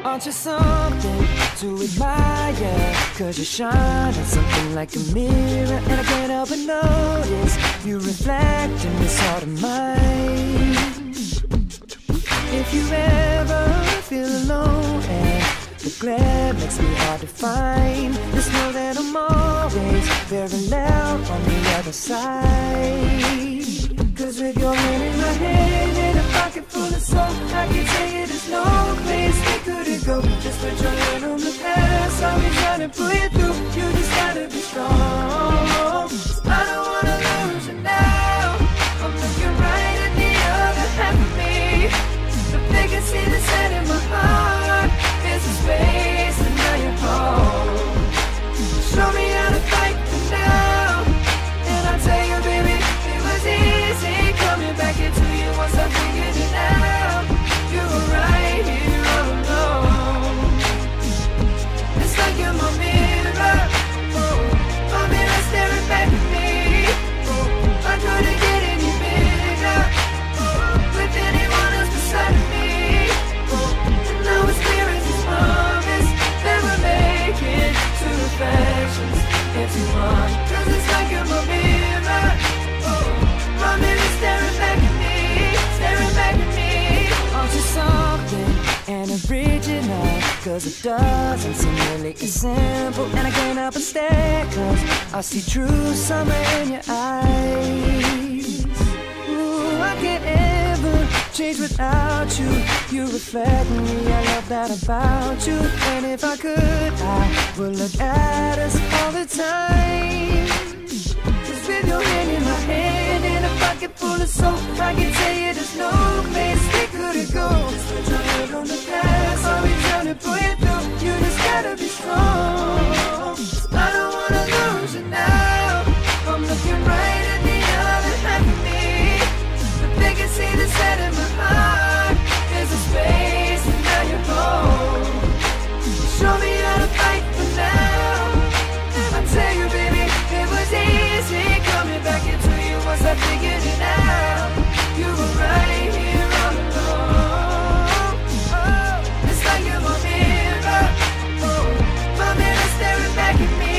Aren't you something to admire? Cause you shine at something like a mirror, and I can't help but notice you reflect in this heart of mine. If you ever feel alone and the glare makes me hard to find, just know that I'm always very loud on the other side. Cause with your hand in my hand and a pocket full of soap, I can tell you there's no place we couldn't go. Just put your hand on the past, I'll be trying to pull you through. You just gotta be strong. I don't wanna lose you now. I'm looking right at the other half of me. If they can see the set in my heart, there's a space and now you're home. Show me how to fight for now, and I'll tell you, baby, it was easy coming back into you once I figured it out. You were right here all alone. It's like you're my mirror, my mirror staring back at me. I couldn't get any bigger with anyone else beside of me. And now it's clear as this promise that we're making two reflections into one. Cause it's like you're my mirror, my mirror staring back at me, staring back at me. Aren't you something and original? Cause it doesn't seem really as simple, and I can't help but stare, cause I see true summer in your eyes. Ooh, I can't ever change without you. You reflect me, I love that about you. And if I could, I would look at us all the time. Cause with your hand in my hand and a pocket full of soap, I can tell you there's no place we couldn't go. Just put your head on the past, I'll be trying to pull you through. You just gotta be strong. I don't wanna lose you now. I'm looking right at the other half of me. But they can see the set in my heart. There's a space and now you're home. Show me how to fight for now. I tell you, baby, it was easy coming back into you once I figured it out. You were right here all along. Oh, it's like you're my mirror, my mirror staring back at me.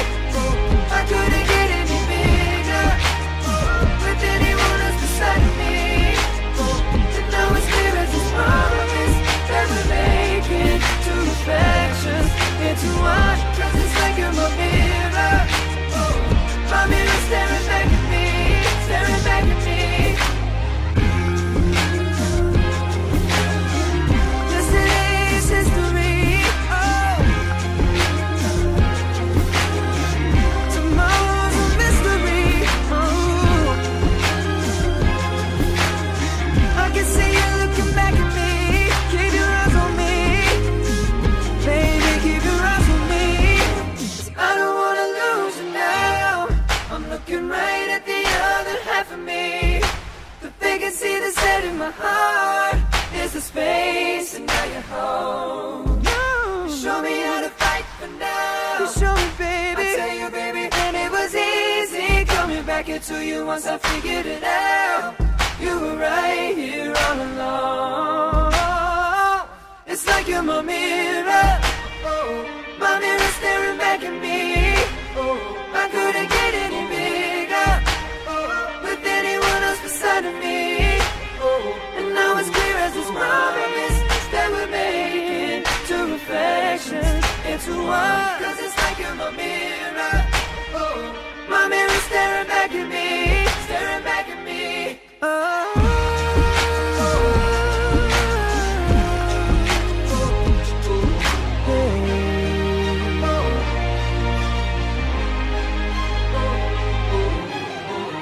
I couldn't get any bigger with anyone else beside of me. And now it's clear as this promise that we're making two reflections into one. Cause it's like you're my mirror, my mirror staring back at me, staring back at me. Yesterday's history, tomorrow's a mystery. I can see you looking back at me. Keep your eyes on me, baby, keep your eyes on me. I don't wanna lose you now. I'm looking right at the other half of me. But they can see the set in my heart. There's a space and now you're home. You show me how to fight for now. You show me, baby. I tell you, baby, and it was easy coming back into you once I figured it out. You were right here all along. It's like you're my mirror, my mirror staring back at me. I couldn't get any bigger with anyone else beside of me. And now it's clear as this promise that we're making two reflections into one. Cause it's like you're my mirror.